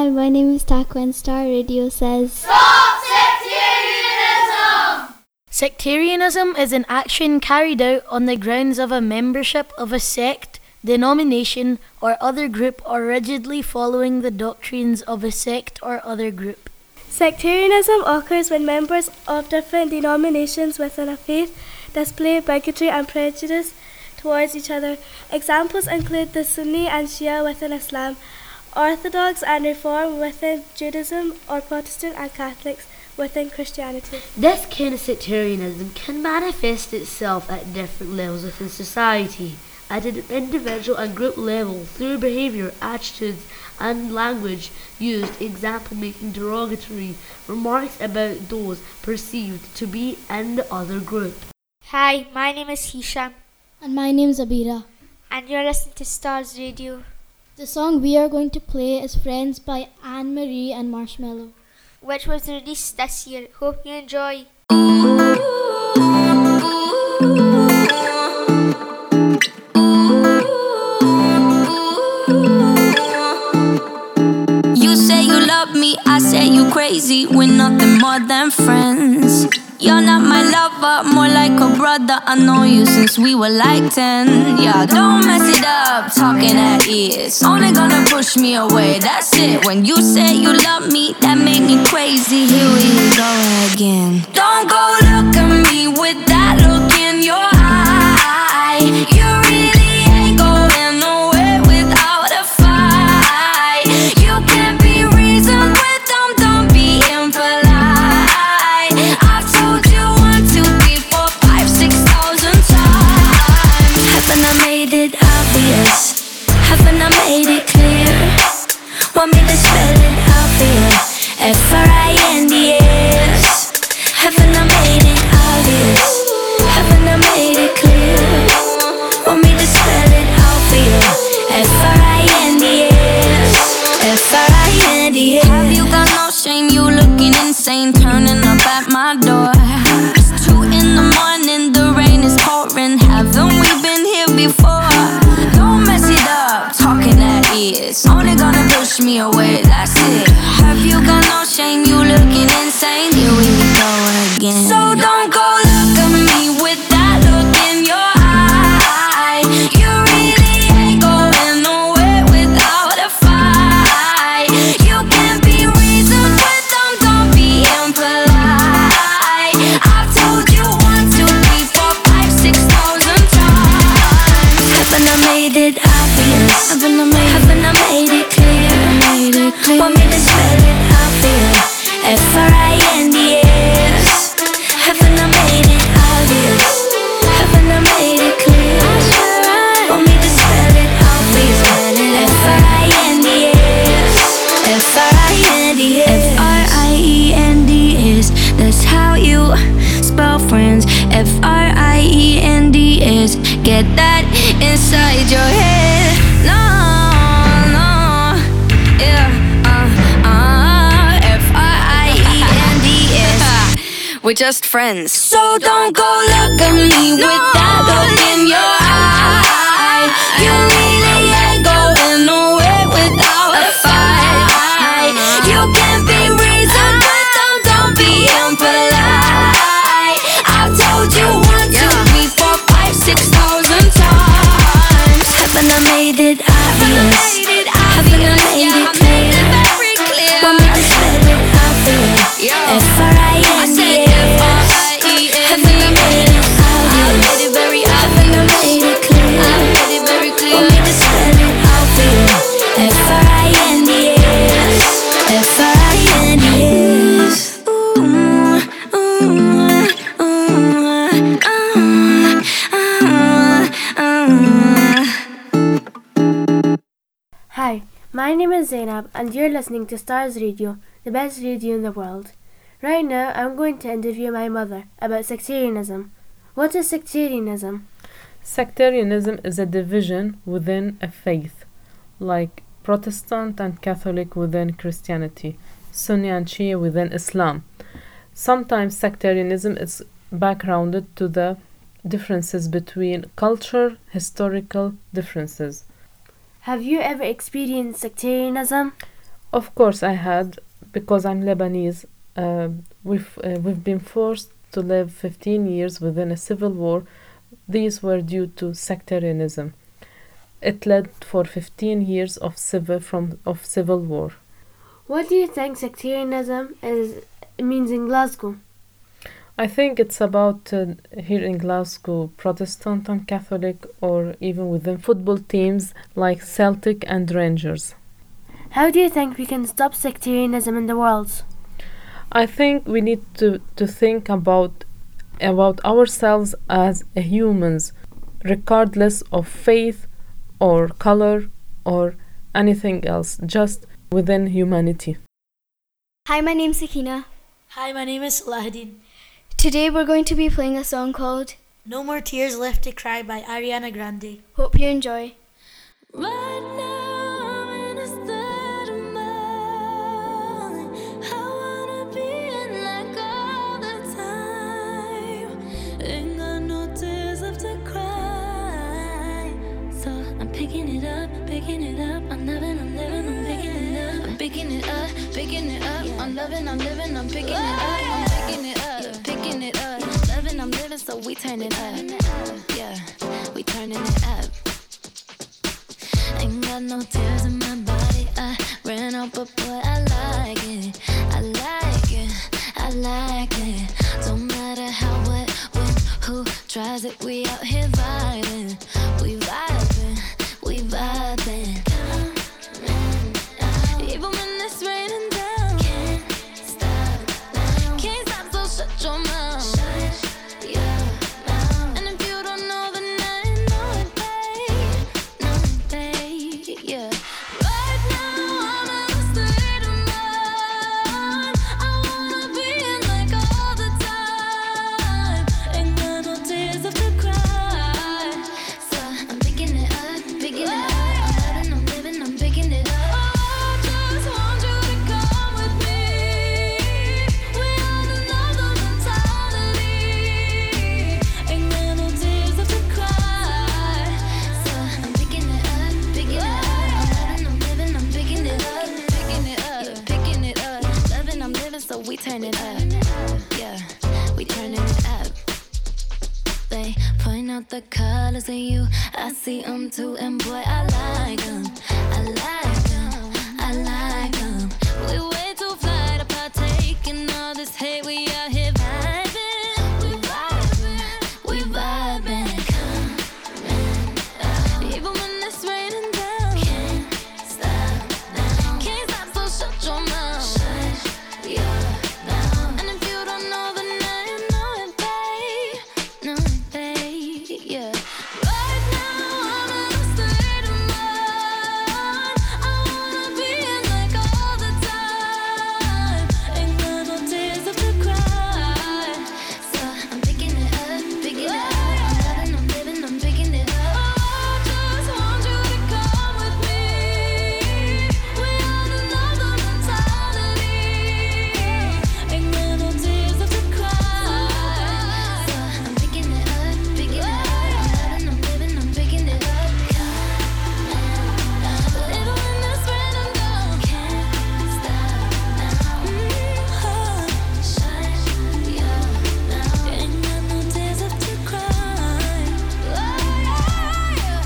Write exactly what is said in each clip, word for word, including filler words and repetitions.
Hi, my name is Taco and Star Radio says Stop sectarianism! Sectarianism is an action carried out on the grounds of a membership of a sect, denomination, or other group, or rigidly following the doctrines of a sect or other group. Sectarianism occurs when members of different denominations within a faith display bigotry and prejudice towards each other. Examples include the Sunni and Shia within Islam, Orthodox and Reform within Judaism, or Protestant and Catholics within Christianity. This kind of sectarianism can manifest itself at different levels within society, at an individual and group level through behaviour, attitudes and language used, example making derogatory remarks about those perceived to be in the other group. Hi, my name is Hisham. And my name is Abira. And you're listening to Stars Radio. The song we are going to play is Friends by Anne Marie and Marshmello, which was released this year. Hope you enjoy. You say you love me, I say you crazy. We're nothing more than friends. You're not my lover, more like a brother. I know you since we were like ten. Yeah, don't mess it up, talking at ears. Only gonna push me away, that's it. When you say you love me, that made me crazy. Here we go again. Don't go look at me with that look in your eye. You really ain't going nowhere without a fight. You can't be reasoned with them, don't be impolite. I've told you one, two, three, four, five, six thousand times. Haven't I made it obvious? Haven't I made it clear? Want me to spell it out for you? F R I N D S. Haven't I made it obvious? Haven't I made it clear? Want me to spell it out for you? F R I N D S. F R I N D S. Have you got no shame? You looking insane, turning up at my door. It's two in the morning, the rain is pouring. Haven't we been here before? Don't mess it up, talking at ears. Only gonna push me away, that's it. Have you got no shame? You looking insane. Here we go again. So don't go look at me with that look in your eye. You really ain't going nowhere without a fight. You can't be reasoned with them, don't be impolite. I've told you one, two, three, four, five, six thousand times. Haven't I made it obvious? Haven't I made, haven't I made it clear? Made it clear. Want me to spell it out for you? F R I N D S. Haven't I made it obvious? Haven't I made it clear? Want me to spell it out for you? F R I N D S. F R I N D S. F R I E N D S. That's how you spell friends. F R I E N D S. Get that inside your head. No, no, yeah, uh, uh, F R I E N D S. We're just friends. So don't go look at me with that look in your eye. You really ain't going nowhere without a fight. You can't be reasoned with them, don't be impolite. I've told you one, two, three, four, five, six thousand times. Haven't I made it obvious? Haven't I made it clear? Want me to spell it out for you? F R I N D S. Haven't I made it obvious? Haven't I made it clear? Want me to spell it out for you? F R I N D S. F R I N D S. Ooh, ooh, ooh, uh, uh, uh. Hi, my name is Zainab and you're listening to Stars Radio, the best radio in the world. Right now I'm going to interview my mother about sectarianism. What is sectarianism? Sectarianism is a division within a faith, like Protestant and Catholic within Christianity, Sunni and Shia within Islam. Sometimes sectarianism is backgrounded to the differences between culture, historical differences. Have you ever experienced sectarianism? Of course I had, because I'm Lebanese. Uh, we've, uh, we've been forced to live fifteen years within a civil war. These were due to sectarianism. It led for fifteen years of civil from of civil war. What do you think sectarianism is means in Glasgow? I think it's about uh, here in Glasgow, Protestant and Catholic, or even within football teams like Celtic and Rangers. How do you think we can stop sectarianism in the world? I think we need to, to think about about ourselves as humans, regardless of faith or color or anything else, just within humanity. Hi, my name's Sakina. Hi, my name is Salahuddin. Today we're going to be playing a song called No More Tears Left to Cry by Ariana Grande. Hope you enjoy. Right now I'm in a state of mind. I wanna be in like all the time. Ain't got no tears left to cry. So I'm picking it up, picking it up. I'm loving, I'm living, I'm picking it up. I'm picking it up, picking it up. I'm loving, I'm living, I'm picking it up. I'm picking it up, picking it up. Loving, I'm living, so we turn it up. Yeah, we turning it up. Ain't got no tears in my body. I ran out, but boy, I like it. I like it, I like it. Don't matter how, what, when, who tries it. We out here vibing, we vibing, we vibing. Even when it's raining down, can't stop now. Can't stop, so shut your mouth. Shut your mouth. And if you don't know, then I know it, babe. No, babe, yeah. Right now I'm in a state of mind. I wanna be in like all the time. Ain't got no tears left to cry. So I'm picking it up, picking it up. I'm loving, I'm living, I'm picking it up. So we turn it up, yeah, we turning it up. They point out the colors in you, I see them too, and boy, I like them, I like them, I like them. We way too fly to partake in all this hate, we out here vibing, we vibing, we vibing. Coming up, even when it's raining down, can't stop now, can't stop, so shut your mouth. Yeah. And if you don't know, then I know it, babe. No, babe, yeah. Right now I'm in a state of mind. I wanna be in like all the time. Ain't got no tears left to cry. So I'm picking it up, picking it up. I'm loving, I'm living, I'm picking it up. Oh, I just want you to come with me. We are another mentality. Ain't got no tears left to cry. So I'm picking it up, picking it up. I'm loving, I'm living, I'm picking it up. Little when it's raining down, can't stop now. Mm-hmm. Shut your mouth. Ain't got no tears left to cry. Oh, yeah.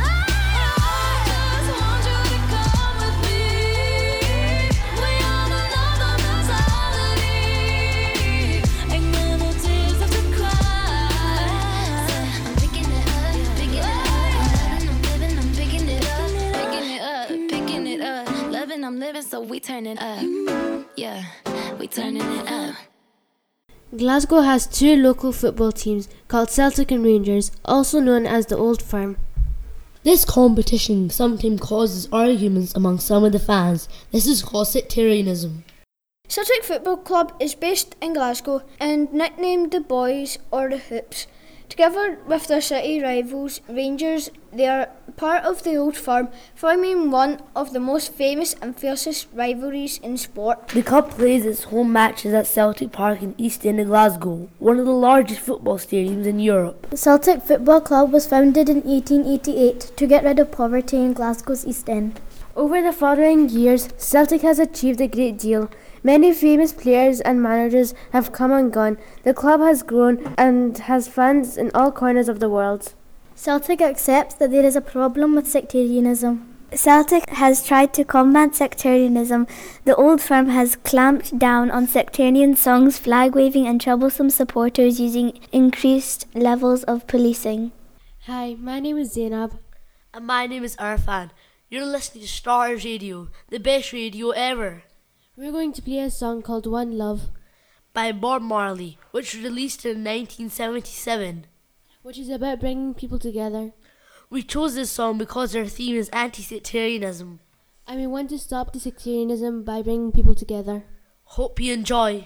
I just want you to come with me. We on another mentality. Ain't got no tears left to cry. So I'm picking it up, picking it up. I'm loving, I'm living, I'm picking it up. Picking it up, picking it up. Loving, I'm living, so we turn it up. Yeah, we turning it up. Glasgow has two local football teams called Celtic and Rangers, also known as the Old Firm. This competition sometimes causes arguments among some of the fans. This is called sectarianism. Celtic Football Club is based in Glasgow and nicknamed the Boys or the Hoops. Together with their city rivals, Rangers, they are part of the Old Firm, forming one of the most famous and fiercest rivalries in sport. The club plays its home matches at Celtic Park in East End of Glasgow, one of the largest football stadiums in Europe. The Celtic Football Club was founded in eighteen eighty-eight to get rid of poverty in Glasgow's East End. Over the following years, Celtic has achieved a great deal. Many famous players and managers have come and gone. The club has grown and has fans in all corners of the world. Celtic accepts that there is a problem with sectarianism. Celtic has tried to combat sectarianism. The Old Firm has clamped down on sectarian songs, flag waving and troublesome supporters using increased levels of policing. Hi, my name is Zainab. And my name is Arfan. You're listening to Stars Radio, the best radio ever. We're going to play a song called One Love by Bob Marley, which was released in nineteen seventy-seven. Which is about bringing people together. We chose this song because our theme is anti-sectarianism. And we want to stop the sectarianism by bringing people together. Hope you enjoy.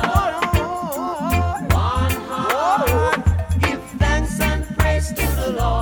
Give thanks and praise to the Lord.